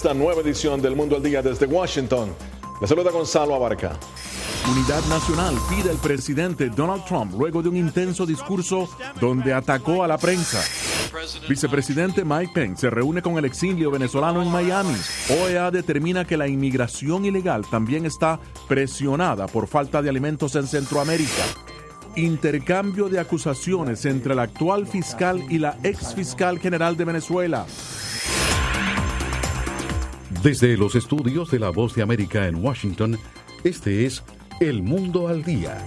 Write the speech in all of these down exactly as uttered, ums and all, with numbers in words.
esta nueva edición del Mundo al Día desde Washington. Les saluda Gonzalo Abarca. Unidad Nacional pide al presidente Donald Trump luego de un intenso discurso donde atacó a la prensa. Vicepresidente Mike Pence se reúne con el exilio venezolano en Miami. O E A determina que la inmigración ilegal también está presionada por falta de alimentos en Centroamérica. Intercambio de acusaciones entre el actual fiscal y la ex fiscal general de Venezuela. Desde los estudios de La Voz de América en Washington, este es El Mundo al Día.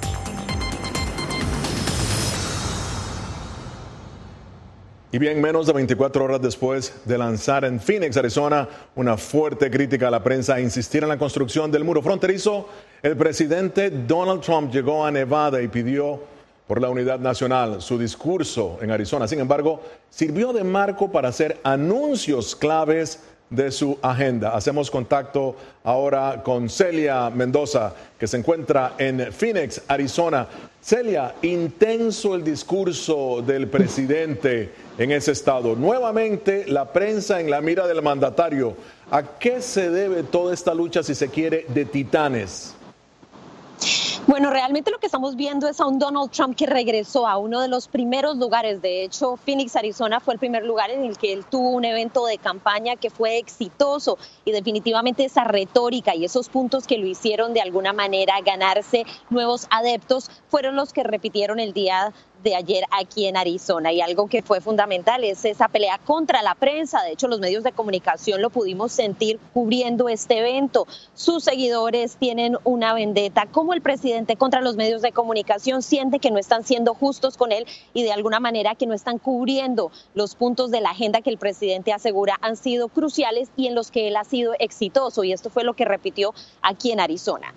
Y bien, menos de veinticuatro horas después de lanzar en Phoenix, Arizona, una fuerte crítica a la prensa a insistir en la construcción del muro fronterizo, el presidente Donald Trump llegó a Nevada y pidió por la unidad nacional. Su discurso en Arizona, sin embargo, sirvió de marco para hacer anuncios claves de su agenda. Hacemos contacto ahora con Celia Mendoza, que se encuentra en Phoenix, Arizona. Celia, intenso el discurso del presidente en ese estado. Nuevamente la prensa en la mira del mandatario. ¿A qué se debe toda esta lucha, si se quiere, de titanes? Bueno, realmente lo que estamos viendo es a un Donald Trump que regresó a uno de los primeros lugares. De hecho, Phoenix, Arizona fue el primer lugar en el que él tuvo un evento de campaña que fue exitoso, y definitivamente esa retórica y esos puntos que lo hicieron de alguna manera ganarse nuevos adeptos fueron los que repitieron el día de ayer aquí en Arizona. Y algo que fue fundamental es esa pelea contra la prensa. De hecho, los medios de comunicación lo pudimos sentir cubriendo este evento. Sus seguidores tienen una vendetta como el presidente contra los medios de comunicación, siente que no están siendo justos con él y de alguna manera que no están cubriendo los puntos de la agenda que el presidente asegura han sido cruciales y en los que él ha sido exitoso. Y esto fue lo que repitió aquí en Arizona.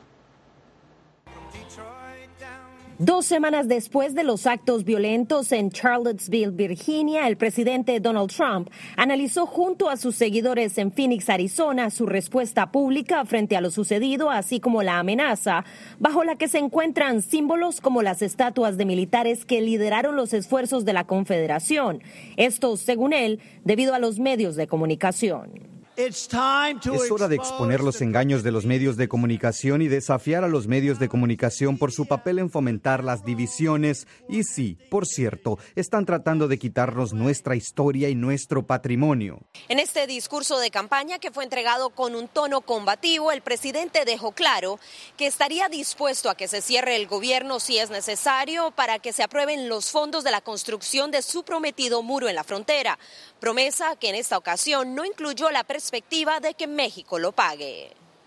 Dos semanas después de los actos violentos en Charlottesville, Virginia, el presidente Donald Trump analizó junto a sus seguidores en Phoenix, Arizona, su respuesta pública frente a lo sucedido, así como la amenaza, bajo la que se encuentran símbolos como las estatuas de militares que lideraron los esfuerzos de la Confederación. Esto, según él, debido a los medios de comunicación. Es hora de exponer los engaños de los medios de comunicación y desafiar a los medios de comunicación por su papel en fomentar las divisiones. Y sí, por cierto, están tratando de quitarnos nuestra historia y nuestro patrimonio. En este discurso de campaña, que fue entregado con un tono combativo, el presidente dejó claro que estaría dispuesto a que se cierre el gobierno si es necesario para que se aprueben los fondos de la construcción de su prometido muro en la frontera. Promesa que en esta ocasión no incluyó la perspectiva de que México lo pague.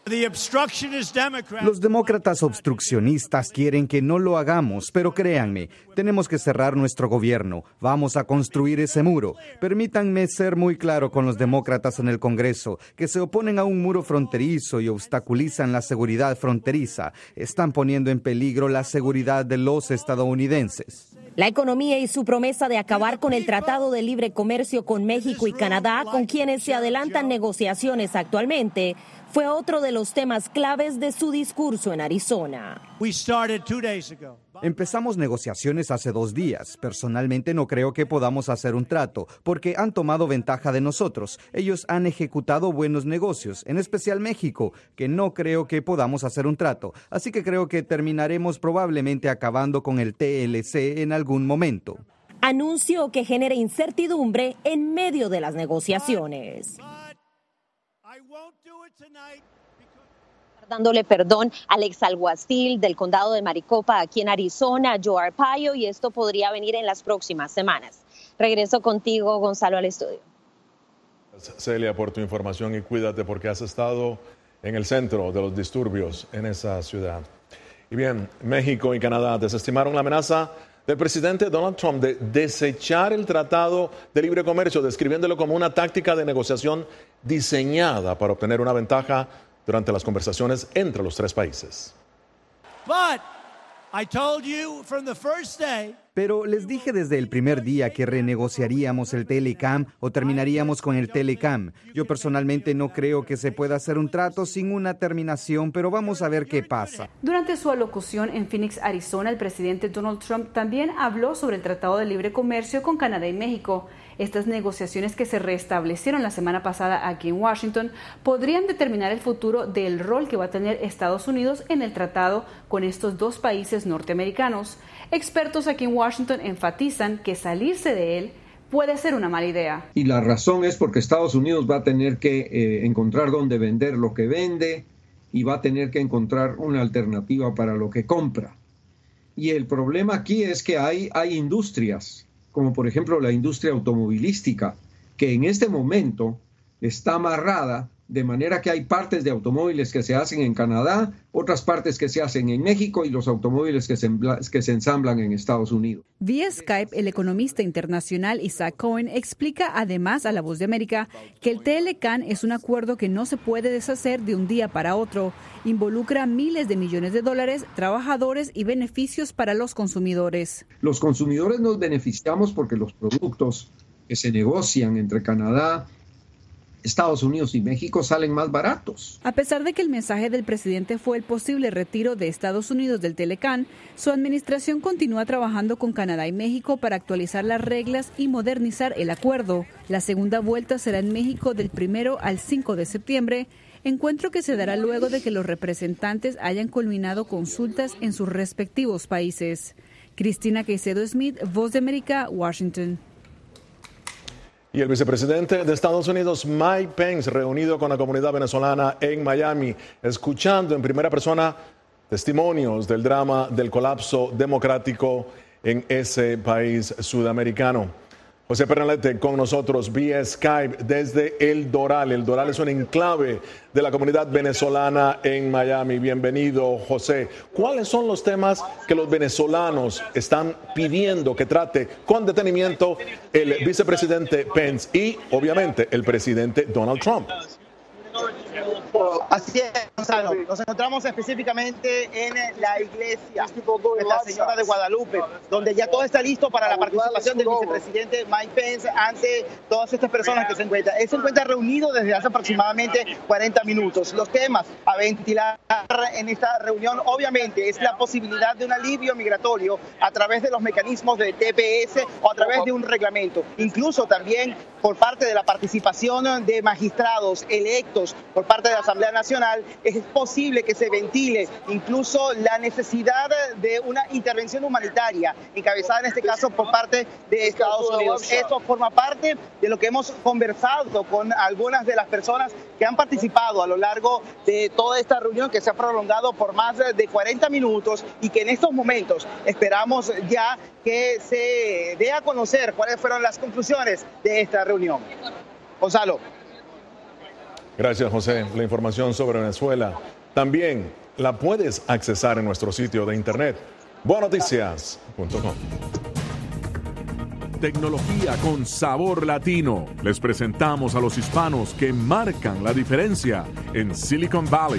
Los demócratas obstruccionistas quieren que no lo hagamos, pero créanme, tenemos que cerrar nuestro gobierno. Vamos a construir ese muro. Permítanme ser muy claro con los demócratas en el Congreso, que se oponen a un muro fronterizo y obstaculizan la seguridad fronteriza. Están poniendo en peligro la seguridad de los estadounidenses. La economía y su promesa de acabar con el Tratado de Libre Comercio con México y Canadá, con quienes se adelantan negociaciones actualmente, fue otro de los temas claves de su discurso en Arizona. Empezamos negociaciones hace dos días. Personalmente no creo que podamos hacer un trato, porque han tomado ventaja de nosotros. Ellos han ejecutado buenos negocios, en especial México, que no creo que podamos hacer un trato. Así que creo que terminaremos probablemente acabando con el T L C en algún momento. Anuncio que genera incertidumbre en medio de las negociaciones. Dándole perdón al exalguacil del condado de Maricopa aquí en Arizona, Joe Arpaio, y esto podría venir en las próximas semanas. Regreso contigo, Gonzalo, al estudio. Celia, por tu información, y cuídate porque has estado en el centro de los disturbios en esa ciudad. Y bien, México y Canadá desestimaron la amenaza del presidente Donald Trump de desechar el Tratado de Libre Comercio, describiéndolo como una táctica de negociación diseñada para obtener una ventaja durante las conversaciones entre los tres países. But I told you from the first day. Pero les dije desde el primer día que renegociaríamos el Telecam o terminaríamos con el Telecam. Yo personalmente no creo que se pueda hacer un trato sin una terminación, pero vamos a ver qué pasa. Durante su alocución en Phoenix, Arizona, el presidente Donald Trump también habló sobre el Tratado de Libre Comercio con Canadá y México. Estas negociaciones que se restablecieron la semana pasada aquí en Washington podrían determinar el futuro del rol que va a tener Estados Unidos en el tratado con estos dos países norteamericanos. Expertos aquí en Washington enfatizan que salirse de él puede ser una mala idea. Y la razón es porque Estados Unidos va a tener que eh, encontrar dónde vender lo que vende y va a tener que encontrar una alternativa para lo que compra. Y el problema aquí es que hay, hay industrias, como por ejemplo la industria automovilística, que en este momento está amarrada, de manera que hay partes de automóviles que se hacen en Canadá, otras partes que se hacen en México y los automóviles que se, que se ensamblan en Estados Unidos. Vía Skype, el economista internacional Isaac Cohen explica además a La Voz de América que el T L C A N es un acuerdo que no se puede deshacer de un día para otro. Involucra miles de millones de dólares, trabajadores y beneficios para los consumidores. Los consumidores nos beneficiamos porque los productos que se negocian entre Canadá, Estados Unidos y México salen más baratos. A pesar de que el mensaje del presidente fue el posible retiro de Estados Unidos del T L C A N, su administración continúa trabajando con Canadá y México para actualizar las reglas y modernizar el acuerdo. La segunda vuelta será en México del primero al cinco de septiembre, encuentro que se dará luego de que los representantes hayan culminado consultas en sus respectivos países. Cristina Caicedo Smith, Voz de América, Washington. Y el vicepresidente de Estados Unidos, Mike Pence, reunido con la comunidad venezolana en Miami, escuchando en primera persona testimonios del drama del colapso democrático en ese país sudamericano. José Pernalete con nosotros vía Skype desde El Doral. El Doral es un enclave de la comunidad venezolana en Miami. Bienvenido, José. ¿Cuáles son los temas que los venezolanos están pidiendo que trate con detenimiento el vicepresidente Pence y, obviamente, el presidente Donald Trump? Así es, Gonzalo. Nos encontramos específicamente en la iglesia Nuestra Señora de Guadalupe, donde ya todo está listo para la participación del vicepresidente Mike Pence ante todas estas personas que se encuentran. Él se encuentra reunido desde hace aproximadamente cuarenta minutos. Los temas a ventilar en esta reunión, obviamente, es la posibilidad de un alivio migratorio a través de los mecanismos de T P S o a través de un reglamento. Incluso también por parte de la participación de magistrados electos por parte de la Asamblea Nacional, es posible que se ventile incluso la necesidad de una intervención humanitaria, encabezada en este caso por parte de Estados Unidos. Esto forma parte de lo que hemos conversado con algunas de las personas que han participado a lo largo de toda esta reunión que se ha prolongado por más de cuarenta minutos y que en estos momentos esperamos ya que se dé a conocer cuáles fueron las conclusiones de esta reunión. Gonzalo. Gracias, José. La información sobre Venezuela también la puedes accesar en nuestro sitio de internet, buenoticias punto com. Tecnología con sabor latino. Les presentamos a los hispanos que marcan la diferencia en Silicon Valley.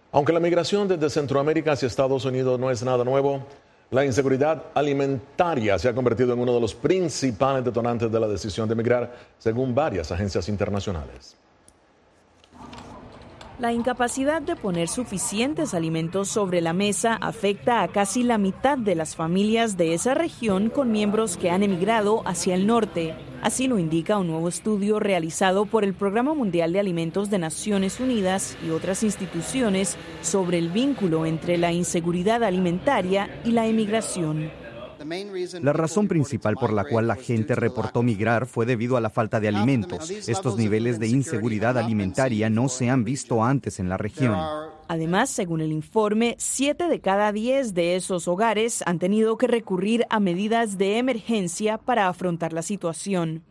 Aunque la migración desde Centroamérica hacia Estados Unidos no es nada nuevo, la inseguridad alimentaria se ha convertido en uno de los principales detonantes de la decisión de emigrar, según varias agencias internacionales. La incapacidad de poner suficientes alimentos sobre la mesa afecta a casi la mitad de las familias de esa región con miembros que han emigrado hacia el norte. Así lo indica un nuevo estudio realizado por el Programa Mundial de Alimentos de Naciones Unidas y otras instituciones sobre el vínculo entre la inseguridad alimentaria y la emigración. La razón principal por la cual la gente reportó migrar fue debido a la falta de alimentos. Estos niveles de inseguridad alimentaria no se han visto antes en la región. Además, según el informe, siete de cada diez de esos hogares han tenido que recurrir a medidas de emergencia para afrontar la situación.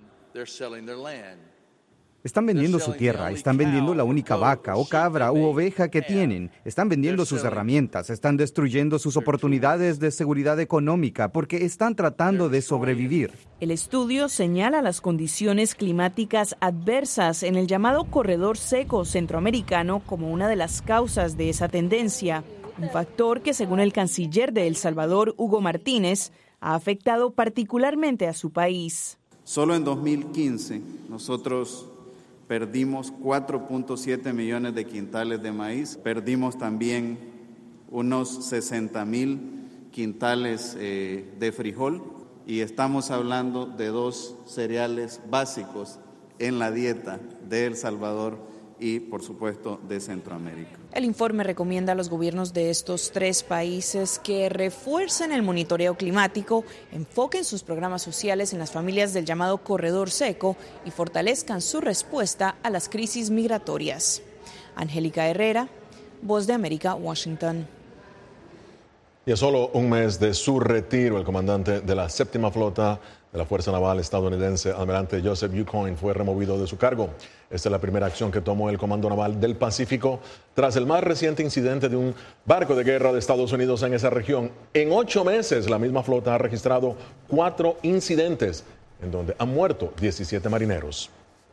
Están vendiendo su tierra, están vendiendo la única vaca o cabra u oveja que tienen, están vendiendo sus herramientas, están destruyendo sus oportunidades de seguridad económica porque están tratando de sobrevivir. El estudio señala las condiciones climáticas adversas en el llamado corredor seco centroamericano como una de las causas de esa tendencia, un factor que, según el canciller de El Salvador, Hugo Martínez, ha afectado particularmente a su país. Solo en dos mil quince nosotros perdimos cuatro punto siete millones de quintales de maíz, perdimos también unos sesenta mil quintales eh, de frijol y estamos hablando de dos cereales básicos en la dieta de El Salvador y, por supuesto, de Centroamérica. El informe recomienda a los gobiernos de estos tres países que refuercen el monitoreo climático, enfoquen sus programas sociales en las familias del llamado corredor seco y fortalezcan su respuesta a las crisis migratorias. Angélica Herrera, Voz de América, Washington. Y a solo un mes de su retiro, el comandante de la séptima flota de la Fuerza Naval estadounidense, almirante Joseph U. Coyne, fue removido de su cargo. Esta es la primera acción que tomó el Comando Naval del Pacífico tras el más reciente incidente de un barco de guerra de Estados Unidos en esa región. En ocho meses, la misma flota ha registrado cuatro incidentes en donde han muerto diecisiete marineros.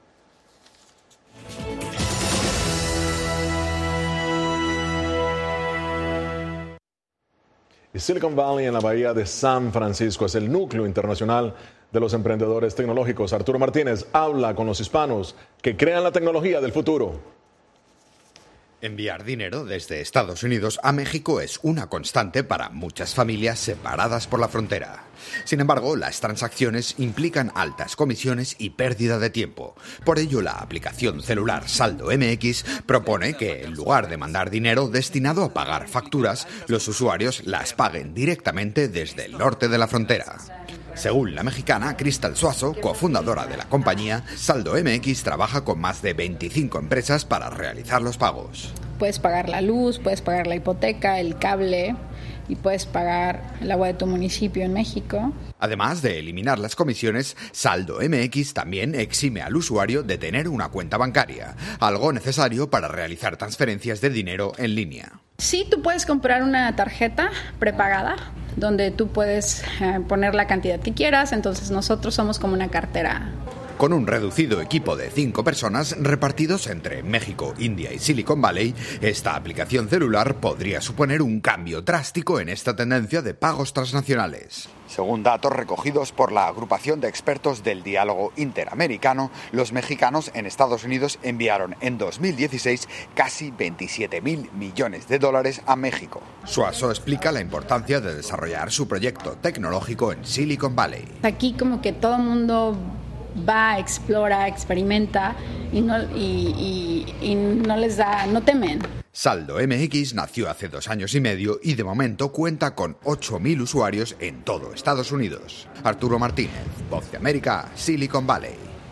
Y Silicon Valley, en la bahía de San Francisco, es el núcleo internacional de los emprendedores tecnológicos. Arturo Martínez habla con los hispanos que crean la tecnología del futuro. Enviar dinero desde Estados Unidos a México es una constante para muchas familias separadas por la frontera. Sin embargo, las transacciones implican altas comisiones y pérdida de tiempo. Por ello, la aplicación celular Saldo M X propone que, en lugar de mandar dinero destinado a pagar facturas, los usuarios las paguen directamente desde el norte de la frontera. Según la mexicana Cristal Suazo, cofundadora de la compañía, Saldo M X trabaja con más de veinticinco empresas para realizar los pagos. Puedes pagar la luz, puedes pagar la hipoteca, el cable y puedes pagar el agua de tu municipio en México. Además de eliminar las comisiones, Saldo M X también exime al usuario de tener una cuenta bancaria, algo necesario para realizar transferencias de dinero en línea. Sí, tú puedes comprar una tarjeta prepagada donde tú puedes eh, poner la cantidad que quieras, entonces nosotros somos como una cartera. Con un reducido equipo de cinco personas repartidos entre México, India y Silicon Valley, esta aplicación celular podría suponer un cambio drástico en esta tendencia de pagos transnacionales. Según datos recogidos por la agrupación de expertos del diálogo interamericano, los mexicanos en Estados Unidos enviaron en dos mil dieciséis casi veintisiete mil millones de dólares a México. Suazo explica la importancia de desarrollar su proyecto tecnológico en Silicon Valley. Aquí como que todo el mundo va, explora, experimenta y no, y, y, y no les da, no temen. Saldo M X nació hace dos años y medio y de momento cuenta con ocho mil usuarios en todo Estados Unidos. Arturo Martínez, Voz de América, Silicon Valley.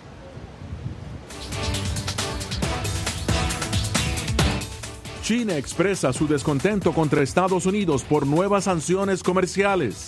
China expresa su descontento contra Estados Unidos por nuevas sanciones comerciales.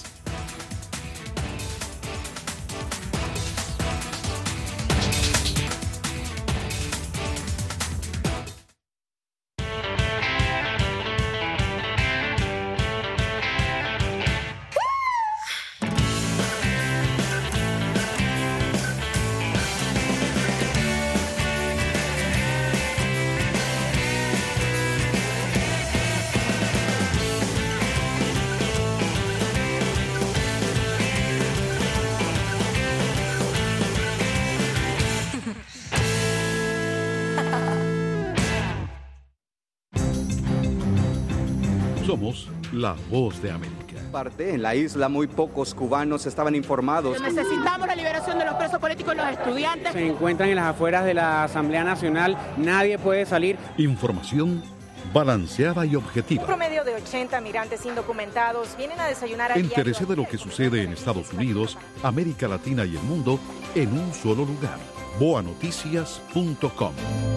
La Voz de América. Parte en la isla muy pocos cubanos estaban informados. Necesitamos la liberación de los presos políticos y los estudiantes. Se encuentran en las afueras de la Asamblea Nacional, nadie puede salir. Información balanceada y objetiva. Un promedio de ochenta migrantes indocumentados vienen a desayunar a diario. Entérese de lo que sucede en Estados Unidos, América Latina y el mundo en un solo lugar. boa noticias punto com.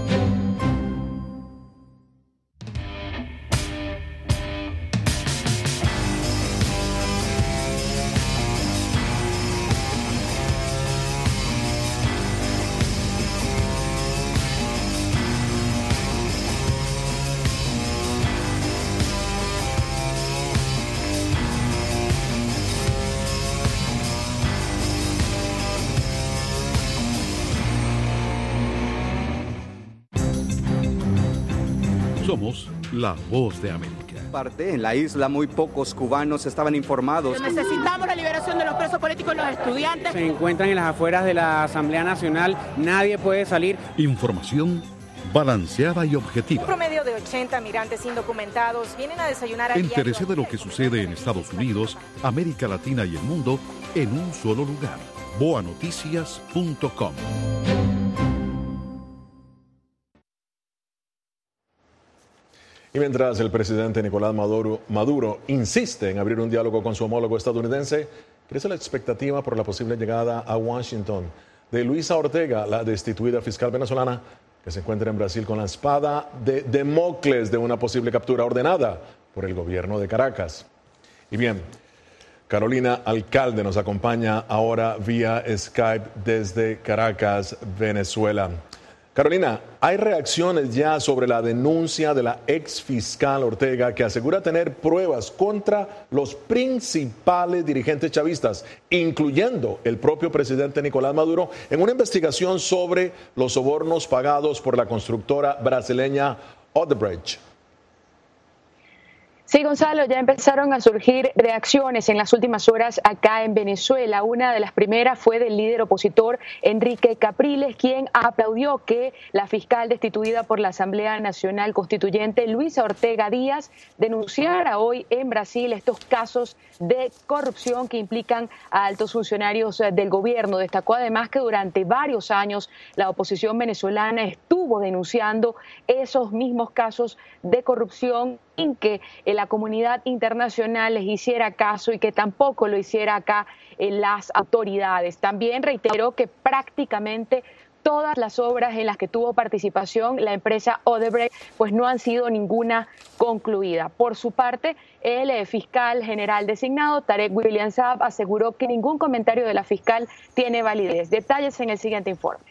Somos la Voz de América. Parte en la isla muy pocos cubanos estaban informados. Necesitamos la liberación de los presos políticos y los estudiantes. Se encuentran en las afueras de la Asamblea Nacional, nadie puede salir. Información balanceada y objetiva. Un promedio de ochenta migrantes indocumentados vienen a desayunar a diario. Entérese de lo que sucede en Estados Unidos, América Latina y el mundo en un solo lugar. boa noticias punto com. Y mientras el presidente Nicolás Maduro, Maduro insiste en abrir un diálogo con su homólogo estadounidense, crece la expectativa por la posible llegada a Washington de Luisa Ortega, la destituida fiscal venezolana, que se encuentra en Brasil con la espada de Damocles de una posible captura ordenada por el gobierno de Caracas. Y bien, Carolina Alcalde nos acompaña ahora vía Skype desde Caracas, Venezuela. Carolina, hay reacciones ya sobre la denuncia de la ex fiscal Ortega, que asegura tener pruebas contra los principales dirigentes chavistas, incluyendo el propio presidente Nicolás Maduro, en una investigación sobre los sobornos pagados por la constructora brasileña Odebrecht. Sí, Gonzalo, ya empezaron a surgir reacciones en las últimas horas acá en Venezuela. Una de las primeras fue del líder opositor Enrique Capriles, quien aplaudió que la fiscal destituida por la Asamblea Nacional Constituyente, Luisa Ortega Díaz, denunciara hoy en Brasil estos casos de corrupción que implican a altos funcionarios del gobierno. Destacó además que durante varios años la oposición venezolana estuvo denunciando esos mismos casos de corrupción sin que la comunidad internacional les hiciera caso y que tampoco lo hiciera acá en las autoridades. También reiteró que prácticamente todas las obras en las que tuvo participación la empresa Odebrecht pues no han sido ninguna concluida. Por su parte, el fiscal general designado, Tarek William Saab, aseguró que ningún comentario de la fiscal tiene validez. Detalles en el siguiente informe.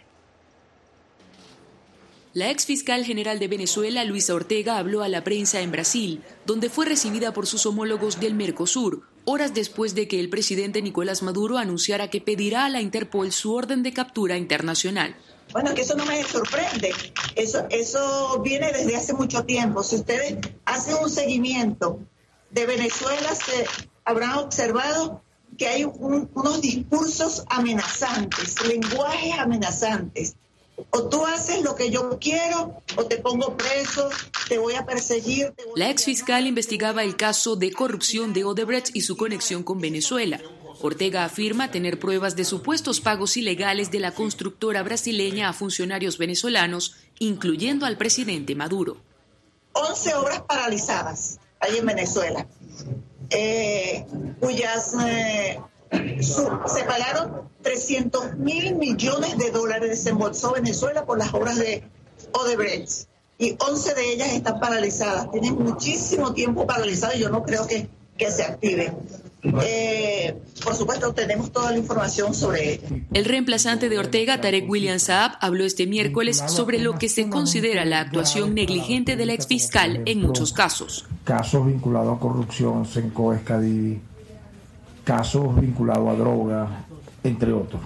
La ex fiscal general de Venezuela, Luisa Ortega, habló a la prensa en Brasil, donde fue recibida por sus homólogos del Mercosur, horas después de que el presidente Nicolás Maduro anunciara que pedirá a la Interpol su orden de captura internacional. Bueno, que eso no me sorprende, eso, eso viene desde hace mucho tiempo. Si ustedes hacen un seguimiento de Venezuela, se habrán observado que hay un, unos discursos amenazantes, lenguajes amenazantes. O tú haces lo que yo quiero, o te pongo preso, te voy a perseguir. Te voy la ex fiscal investigaba el caso de corrupción de Odebrecht y su conexión con Venezuela. Ortega afirma tener pruebas de supuestos pagos ilegales de la constructora brasileña a funcionarios venezolanos, incluyendo al presidente Maduro. once obras paralizadas ahí en Venezuela, eh, cuyas... Eh, se pagaron trescientos mil millones de dólares, desembolsó Venezuela por las obras de Odebrecht y once de ellas están paralizadas, tienen muchísimo tiempo paralizadas y yo no creo que, que se active. Eh, por supuesto, tenemos toda la información sobre ella. El reemplazante de Ortega, Tarek William Saab, habló este miércoles sobre lo que se considera la actuación negligente de la exfiscal en muchos casos. Casos vinculados a corrupción, Senco, Escadivi, casos vinculados a droga, entre otros.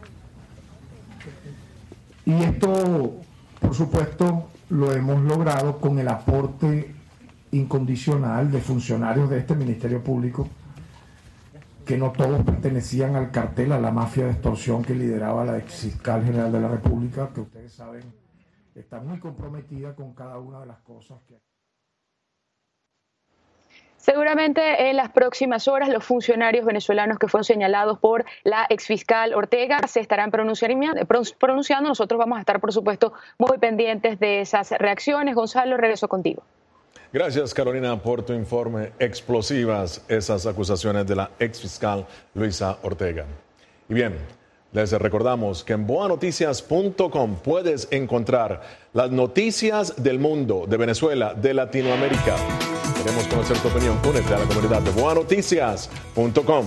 Y esto, por supuesto, lo hemos logrado con el aporte incondicional de funcionarios de este Ministerio Público, que no todos pertenecían al cartel, a la mafia de extorsión que lideraba la ex fiscal general de la República, que ustedes saben está muy comprometida con cada una de las cosas que... Seguramente en las próximas horas los funcionarios venezolanos que fueron señalados por la exfiscal Ortega se estarán pronunciando. Nosotros vamos a estar, por supuesto, muy pendientes de esas reacciones. Gonzalo, regreso contigo. Gracias, Carolina, por tu informe. Explosivas esas acusaciones de la exfiscal Luisa Ortega. Y bien, les recordamos que en boa noticias punto com puedes encontrar las noticias del mundo, de Venezuela, de Latinoamérica. Queremos conocer tu opinión. Únete a la comunidad de boa noticias punto com.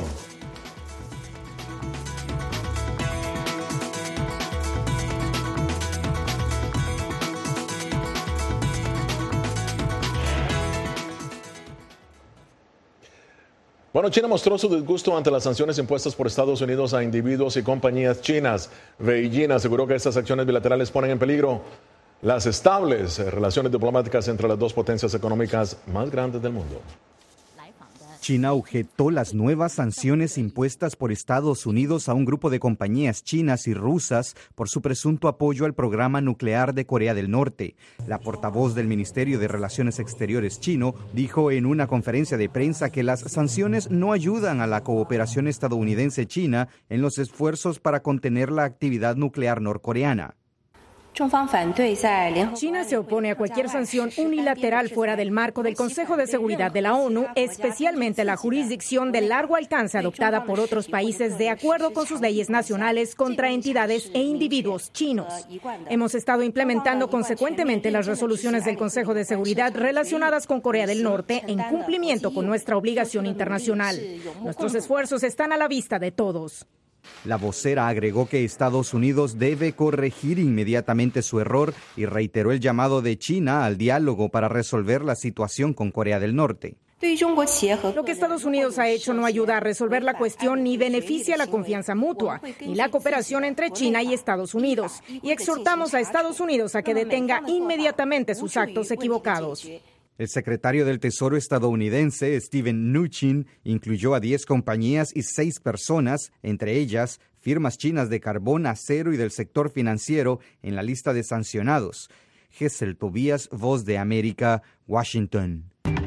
Bueno, China mostró su disgusto ante las sanciones impuestas por Estados Unidos a individuos y compañías chinas. Beijing aseguró que estas acciones bilaterales ponen en peligro las estables relaciones diplomáticas entre las dos potencias económicas más grandes del mundo. China objetó las nuevas sanciones impuestas por Estados Unidos a un grupo de compañías chinas y rusas por su presunto apoyo al programa nuclear de Corea del Norte. La portavoz del Ministerio de Relaciones Exteriores chino dijo en una conferencia de prensa que las sanciones no ayudan a la cooperación estadounidense-china en los esfuerzos para contener la actividad nuclear norcoreana. China se opone a cualquier sanción unilateral fuera del marco del Consejo de Seguridad de la ONU, especialmente la jurisdicción de largo alcance adoptada por otros países de acuerdo con sus leyes nacionales contra entidades e individuos chinos. Hemos estado implementando consecuentemente las resoluciones del Consejo de Seguridad relacionadas con Corea del Norte en cumplimiento con nuestra obligación internacional. Nuestros esfuerzos están a la vista de todos. La vocera agregó que Estados Unidos debe corregir inmediatamente su error y reiteró el llamado de China al diálogo para resolver la situación con Corea del Norte. Lo que Estados Unidos ha hecho no ayuda a resolver la cuestión ni beneficia la confianza mutua, ni la cooperación entre China y Estados Unidos. Y exhortamos a Estados Unidos a que detenga inmediatamente sus actos equivocados. El secretario del Tesoro estadounidense, Steven Mnuchin, incluyó a diez compañías y seis personas, entre ellas firmas chinas de carbón, acero y del sector financiero, en la lista de sancionados. Gesell Tobías, Voz de América, Washington.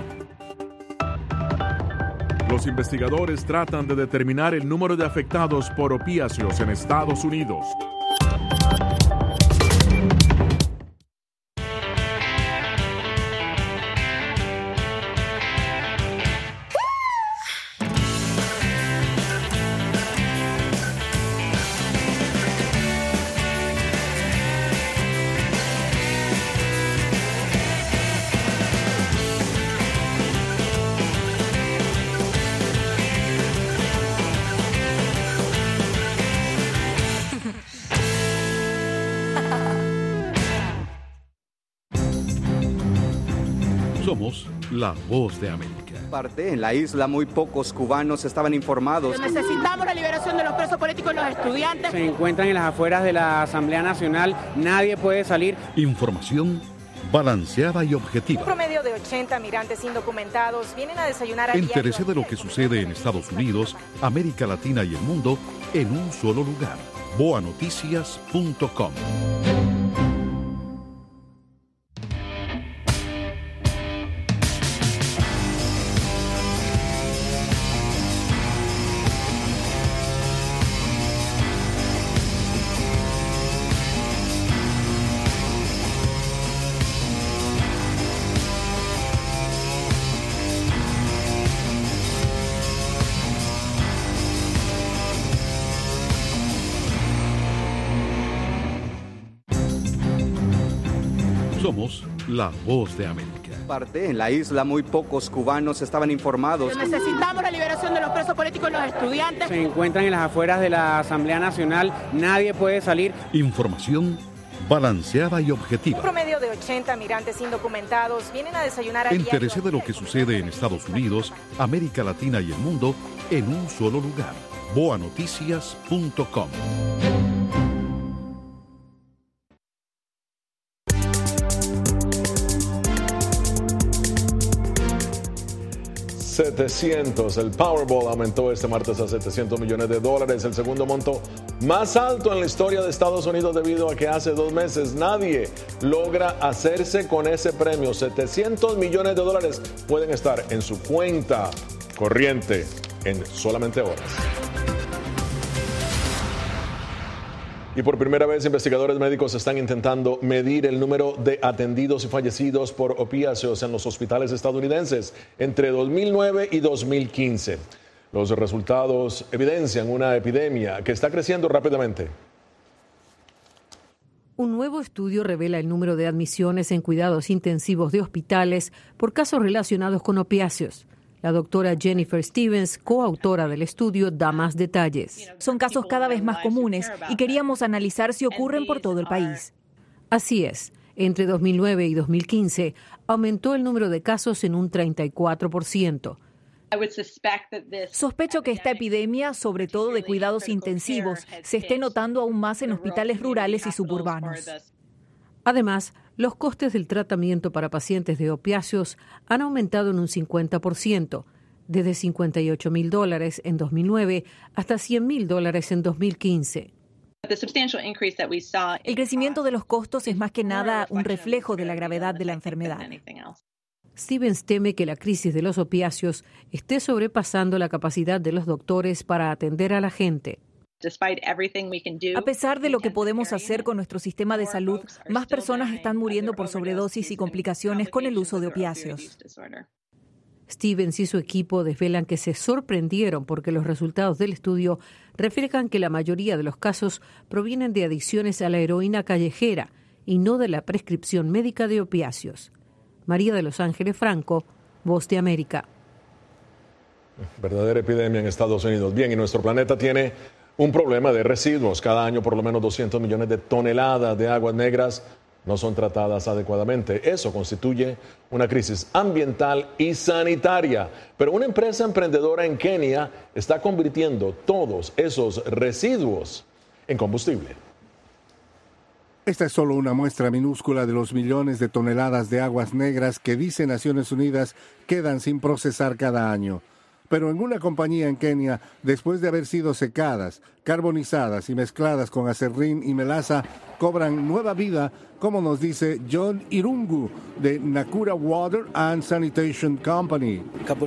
Los investigadores tratan de determinar el número de afectados por opiáceos en Estados Unidos. Somos la Voz de América. Parte en la isla muy pocos cubanos estaban informados. Necesitamos la liberación de los presos políticos y los estudiantes. Se encuentran en las afueras de la Asamblea Nacional. Nadie puede salir. Información balanceada y objetiva. Un promedio de ochenta migrantes indocumentados vienen a desayunar a diario. Entérese de lo que sucede en Estados Unidos, América Latina y el mundo en un solo lugar. boa noticias punto com. Somos la Voz de América. Parte en la isla muy pocos cubanos estaban informados. Necesitamos la liberación de los presos políticos y los estudiantes. Se encuentran en las afueras de la Asamblea Nacional. Nadie puede salir. Información balanceada y objetiva. Un promedio de ochenta migrantes indocumentados vienen a desayunar a diario. Entérese de lo que sucede en Estados Unidos, América Latina y el mundo en un solo lugar. boa noticias punto com. setecientos. El Powerball aumentó este martes a setecientos millones de dólares, el segundo monto más alto en la historia de Estados Unidos debido a que hace dos meses nadie logra hacerse con ese premio. setecientos millones de dólares pueden estar en su cuenta corriente en solamente horas. Y por primera vez, investigadores médicos están intentando medir el número de atendidos y fallecidos por opiáceos en los hospitales estadounidenses entre dos mil nueve y dos mil quince. Los resultados evidencian una epidemia que está creciendo rápidamente. Un nuevo estudio revela el número de admisiones en cuidados intensivos de hospitales por casos relacionados con opiáceos. La doctora Jennifer Stevens, coautora del estudio, da más detalles. Son casos cada vez más comunes y queríamos analizar si ocurren por todo el país. Así es. Entre dos mil nueve y dos mil quince aumentó el número de casos en un treinta y cuatro por ciento. Sospecho que esta epidemia, sobre todo de cuidados intensivos, se esté notando aún más en hospitales rurales y suburbanos. Además, los costes del tratamiento para pacientes de opiáceos han aumentado en un cincuenta por ciento, desde cincuenta y ocho mil dólares en dos mil nueve hasta cien mil dólares en dos mil quince. El crecimiento de los costos es más que nada un reflejo de la gravedad de la enfermedad. Stevens teme que la crisis de los opiáceos esté sobrepasando la capacidad de los doctores para atender a la gente. A pesar de lo que podemos hacer con nuestro sistema de salud, más personas están muriendo por sobredosis y complicaciones con el uso de opiáceos. Stevens y su equipo desvelan que se sorprendieron porque los resultados del estudio reflejan que la mayoría de los casos provienen de adicciones a la heroína callejera y no de la prescripción médica de opiáceos. María de Los Ángeles Franco, Voz de América. Verdadera epidemia en Estados Unidos. Bien, y nuestro planeta tiene un problema de residuos. Cada año por lo menos doscientos millones de toneladas de aguas negras no son tratadas adecuadamente. Eso constituye una crisis ambiental y sanitaria. Pero una empresa emprendedora en Kenia está convirtiendo todos esos residuos en combustible. Esta es solo una muestra minúscula de los millones de toneladas de aguas negras que, dice Naciones Unidas, quedan sin procesar cada año. Pero en una compañía en Kenia, después de haber sido secadas, carbonizadas y mezcladas con aserrín y melaza, cobran nueva vida, como nos dice John Irungu, de Nakura Water and Sanitation Company.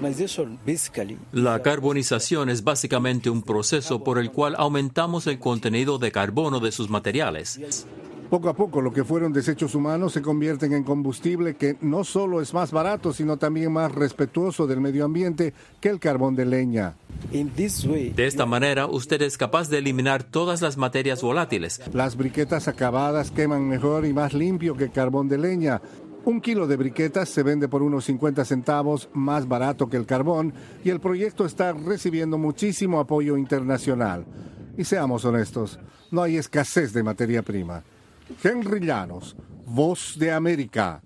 La carbonización es básicamente un proceso por el cual aumentamos el contenido de carbono de sus materiales. Poco a poco, lo que fueron desechos humanos se convierten en combustible que no solo es más barato, sino también más respetuoso del medio ambiente que el carbón de leña. De esta manera, usted es capaz de eliminar todas las materias volátiles. Las briquetas acabadas queman mejor y más limpio que el carbón de leña. Un kilo de briquetas se vende por unos cincuenta centavos, más barato que el carbón, y el proyecto está recibiendo muchísimo apoyo internacional. Y seamos honestos, no hay escasez de materia prima. Henry Llanos, Voz de América.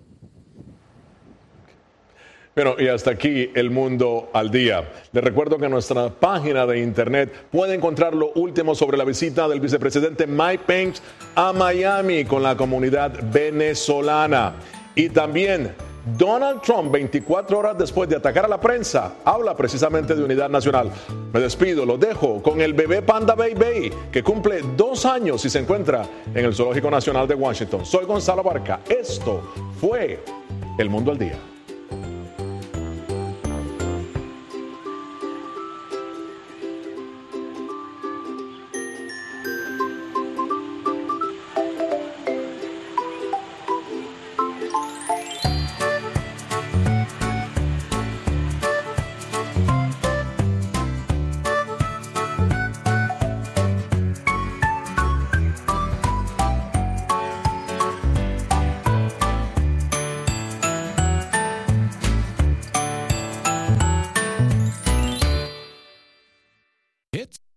Bueno, y hasta aquí El Mundo al Día. Les recuerdo que en nuestra página de internet puede encontrar lo último sobre la visita del vicepresidente Mike Pence a Miami con la comunidad venezolana. Y también Donald Trump, veinticuatro horas después de atacar a la prensa, habla precisamente de unidad nacional. Me despido, lo dejo con el bebé panda Bei Bei, que cumple dos años y se encuentra en el Zoológico Nacional de Washington. Soy Gonzalo Barca. Esto fue El Mundo al Día.